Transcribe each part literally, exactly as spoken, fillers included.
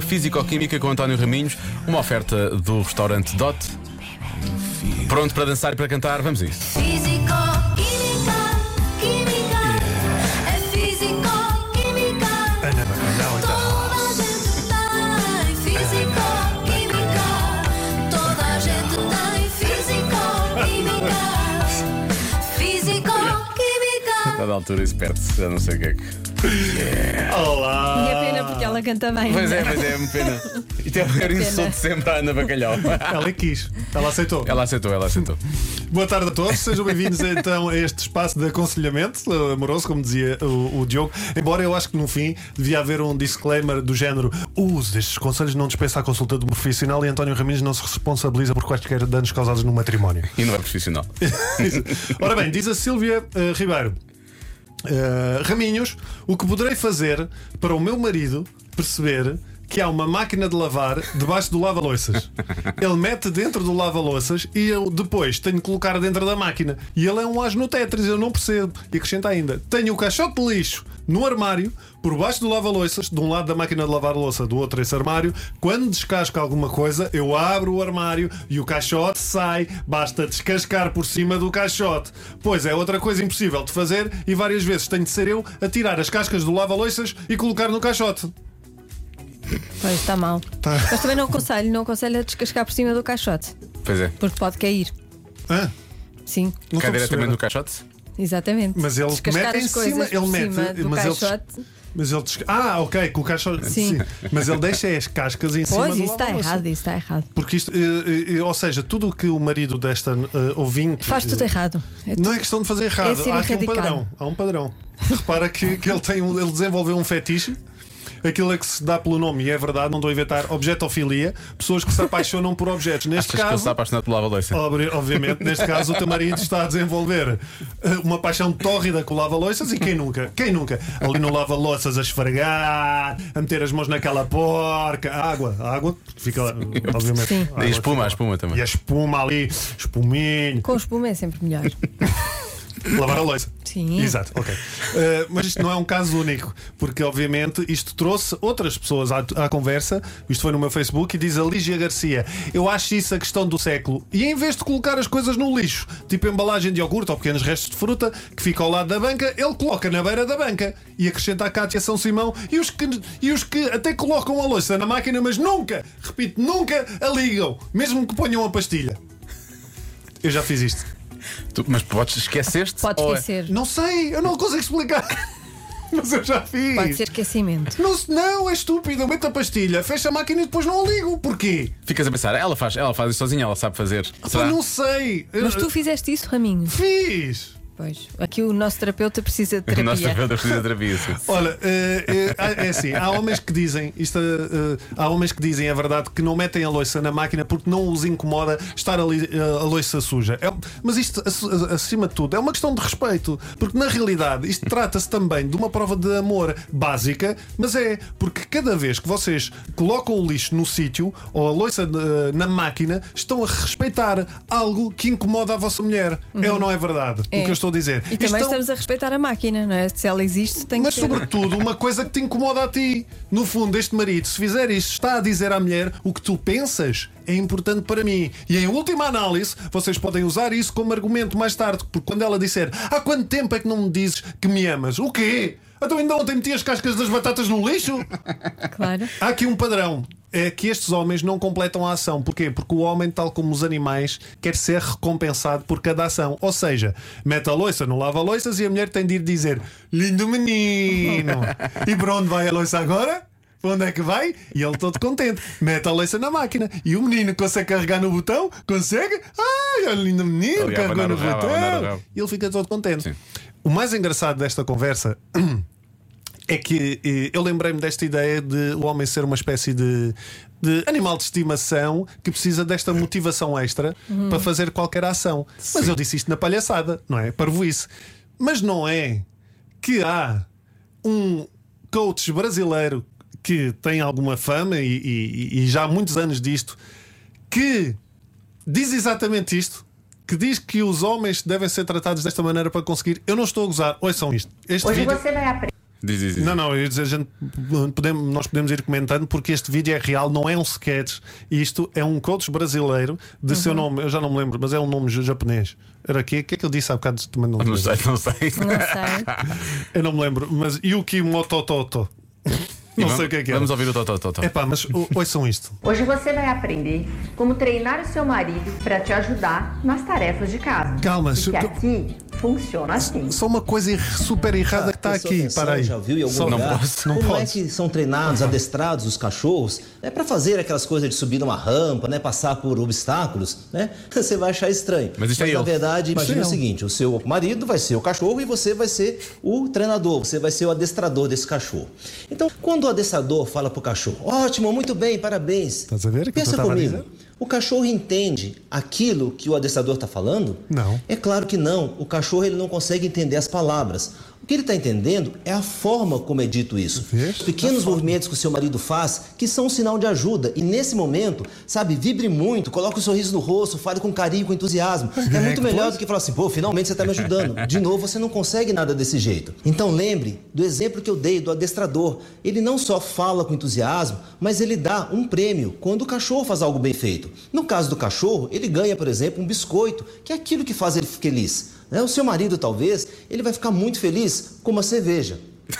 Físico-Química com António Raminhos, uma oferta do restaurante Dot. Pronto para dançar e para cantar, vamos a isso. Físico-Química, Química, é Físico-Química. Ana Bacalhau, então. Toda a gente tem Físico-Química. Toda a gente tem Físico-Química. Físico-Química. A dada altura isso perde-se, já não sei o que é que. Yeah. Olá! E é pena porque ela canta bem. Pois é, pois é, é uma pena. Isto é o maior insulto de sempre à Ana Bacalhau. Ela quis, ela aceitou. Ela aceitou, ela aceitou. Boa tarde a todos, sejam bem-vindos então a este espaço de aconselhamento amoroso, como dizia o, o Diogo. Embora eu acho que no fim devia haver um disclaimer do género: use estes conselhos, não dispensa a consulta de um profissional e António Raminhos não se responsabiliza por quaisquer danos causados no matrimónio. E não é profissional. Ora bem, diz a Sílvia uh, Ribeiro: uh, Raminhos, o que poderei fazer para o meu marido perceber que há uma máquina de lavar debaixo do lava-loiças? Ele mete dentro do lava-loiças e eu depois tenho que colocar dentro da máquina. E ele é um as no Tetris, eu não percebo. E acrescenta ainda: tenho o caixote de lixo no armário, por baixo do lava-loiças, de um lado da máquina de lavar louça, do outro esse armário. Quando descasco alguma coisa, eu abro o armário e o caixote sai. Basta descascar por cima do caixote. Pois é outra coisa impossível de fazer e várias vezes tenho de ser eu a tirar as cascas do lava-loiças e colocar no caixote. Pois está mal. Tá. Mas também não aconselho, não aconselho a descascar por cima do caixote, Pois é. porque pode cair. Ah, Sim, não Cai estou a diretamente perceber. no caixote? exatamente. Mas ele Descascar mete em as coisas cima, ele por mete, cima do mas ele des- caixote. Mas ele desca... Ah, ok, com o caixote. Sim. Mas ele deixa as cascas em cima Pois, do isso está lava-louça. errado, isso está errado. Porque isto, eh, eh, ou seja, tudo o que o marido desta eh, ouvinte Faz tudo eh, errado. É Não é questão de fazer errado, ser há aqui um erradicado. padrão. Há um padrão. Repara que, que ele, tem um, ele desenvolveu um fetiche. Aquilo é que se dá pelo nome, e é verdade, não estou a inventar, objetofilia, pessoas que se apaixonam por objetos. Neste Achas que ele caso, está apaixonado pelo lava-louça? Obri- obviamente, neste caso, o teu marido está a desenvolver eh, uma paixão tórrida com o lava-loiças. E quem nunca? Quem nunca? Ali no lava-loiças a esfregar, a meter as mãos naquela porca. A água, a água fica lá, obviamente. Sim. A água E a espuma, a fica lá. espuma também. E a espuma ali, espuminho. Com espuma é sempre melhor. Lavar a louça. Sim. Exato, ok. Uh, mas isto não é um caso único, porque obviamente isto trouxe outras pessoas à, à conversa. Isto foi no meu Facebook e diz a Lígia Garcia: eu acho isso a questão do século. E em vez de colocar as coisas no lixo, tipo embalagem de iogurte ou pequenos restos de fruta que fica ao lado da banca, ele coloca na beira da banca. E acrescenta a Cátia São Simão: e os que, e os que até colocam a louça na máquina, mas nunca, repito, nunca a ligam, mesmo que ponham a pastilha. Eu já fiz isto. Tu- mas podes esqueceste? Pode ou é- esquecer. Não sei, eu não consigo explicar. Mas eu já fiz. Pode ser esquecimento. Não, se- não, é estúpido. Eu meto a pastilha, fecho a máquina e depois não a ligo. Porquê? Ficas a pensar, ela faz, ela faz isso sozinha, ela sabe fazer. Pá, Será? não sei. Eu- Mas tu fizeste isso, Raminho? Fiz. Pois. Aqui o nosso terapeuta precisa de O nosso terapia. terapeuta precisa de terapia. Sim. Olha, eh, eh, é assim, há homens que dizem, isto, eh, há homens que dizem, é verdade, que não metem a louça na máquina porque não os incomoda estar ali eh, a louça suja. É- mas isto, ac- acima de tudo, é uma questão de respeito, porque na realidade isto trata-se também de uma prova de amor básica, mas é porque cada vez que vocês colocam o lixo no sítio ou a louça eh, na máquina, estão a respeitar algo que incomoda a vossa mulher. É ou não é verdade? É. O que eu estou a dizer. E também Estão- estamos a respeitar a máquina, não é? Se ela existe, tem Mas que ser. sobretudo uma coisa que te incomoda a ti. No fundo, este marido, se fizer isto, está a dizer à mulher: o que tu pensas é importante para mim. E em última análise, vocês podem usar isso como argumento mais tarde, porque quando ela disser: há quanto tempo é que não me dizes que me amas? O quê? Então ainda ontem meti as cascas das batatas no lixo? Claro. Há aqui um padrão. É que estes homens não completam a ação. Porquê? Porque o homem, tal como os animais, quer ser recompensado por cada ação. Ou seja, mete a louça no lava-louças e a mulher tem de ir dizer: lindo menino. E para onde vai a louça agora? Para onde é que vai? E ele todo contente. Mete a louça na máquina. E o menino consegue carregar no botão? Consegue? Ai, olha, lindo menino, Ali a carregou abanar no o rabo, a abanar o botão. rabo. E ele fica todo contente. Sim. O mais engraçado desta conversa é que eh, eu lembrei-me desta ideia de o homem ser uma espécie de, de animal de estimação que precisa desta motivação extra para fazer qualquer ação. Mas eu disse isto na palhaçada, não é? Parvoíce. Mas não é que há um coach brasileiro que tem alguma fama e, e- e já há muitos anos disto, que diz exatamente isto. Que diz que os homens devem ser tratados desta maneira para conseguir. Eu não estou a gozar, ouçam isto. Este Hoje vídeo... você vai aprender. Diz, diz, diz. Não, não, eu ia dizer, a gente, podemos, nós podemos ir comentando porque este vídeo é real, não é um sketch. Isto é um coach brasileiro de Uhum. seu nome, eu já não me lembro, mas é um nome japonês. Era aqui, o que é que ele disse há bocado? Também não, me Não lembro. sei, não sei. Não sei. Eu não me lembro, mas Yuki Motototo. E Não vamos- sei o que é que é. Vamos ouvir o Tó, Tó, Tó, Tó. É pá, mas o- ouçam isto. Hoje você vai aprender como treinar o seu marido para te ajudar nas tarefas de casa. Calma, Porque se- aqui funciona assim. Só uma coisa er- super errada que está Prestou aqui. atenção, Para aí. Já viu em algum Só- Não lugar? posso, não Como é posso. que são treinados, adestrados os cachorros? É para fazer aquelas coisas de subir uma rampa, né, passar por obstáculos, né? Você vai achar estranho. Mas isso é na ele. verdade, imagina é o ele. seguinte: o seu marido vai ser o cachorro e você vai ser o treinador, você vai ser o adestrador desse cachorro. Então, quando o adestrador fala pro cachorro: "Ótimo, muito bem, parabéns". Estás a ver o que tu Pensa estava a comigo. dizer? O cachorro entende aquilo que o adestrador está falando? Não. É claro que não. O cachorro ele não consegue entender as palavras. O que ele está entendendo é a forma como é dito isso. Vês? Os pequenos movimentos que o seu marido faz, que são um sinal de ajuda. E nesse momento, sabe, vibre muito, coloque um sorriso no rosto, fale com carinho, com entusiasmo. É muito melhor do que falar assim: pô, finalmente você está me ajudando. De novo, você não consegue nada desse jeito. Então lembre do exemplo que eu dei do adestrador. Ele não só fala com entusiasmo, mas ele dá um prêmio quando o cachorro faz algo bem feito. No caso do cachorro, ele ganha, por exemplo, um biscoito, que é aquilo que faz ele feliz. Né? O seu marido, talvez, ele vai ficar muito feliz com uma cerveja.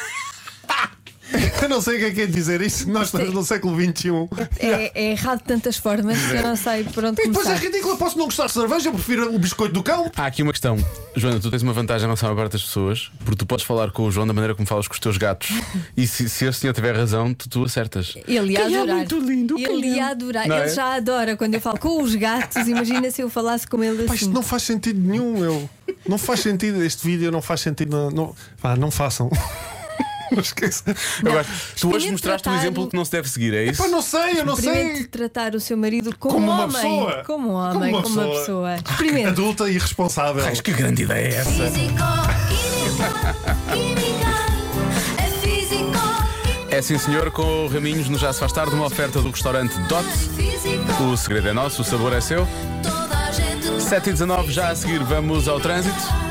Eu não sei o que é que é dizer isso. Nós estamos no século vinte e um. É, é errado de tantas formas que eu não sei por onde E depois é começar. ridículo. Eu posso não gostar de cerveja, eu prefiro o biscoito do cão. Há aqui uma questão. Joana, tu tens uma vantagem em relação à maior parte das pessoas, porque tu podes falar com o João da maneira como falas com os teus gatos. E se, se esse senhor tiver razão, tu, tu acertas. Ele ia Quem é adorar. muito lindo, Ele quem é? ia adorar. Não Ele é? já adora quando eu falo com os gatos. Imagina se eu falasse com ele Pá, assim. isto não faz sentido nenhum, meu. Não faz sentido. Este vídeo não faz sentido. Não, não, pá, não façam. Não esqueça. Agora, tu hoje experimente mostraste um tratar- exemplo que não se deve seguir, é isso? Pá, não sei, eu não Experimente sei. tratar o seu marido como, Como um uma homem. pessoa. Como um homem, como uma pessoa. Experimente. Adulta e responsável. Mas que grande ideia é essa? Físico, química, química, é físico, É sim, senhor, com o Raminhos no Já Se Faz Tarde, uma oferta do restaurante Dot. físico, O segredo é nosso, o sabor é seu. toda a gente sete e dezanove, já a seguir vamos ao trânsito.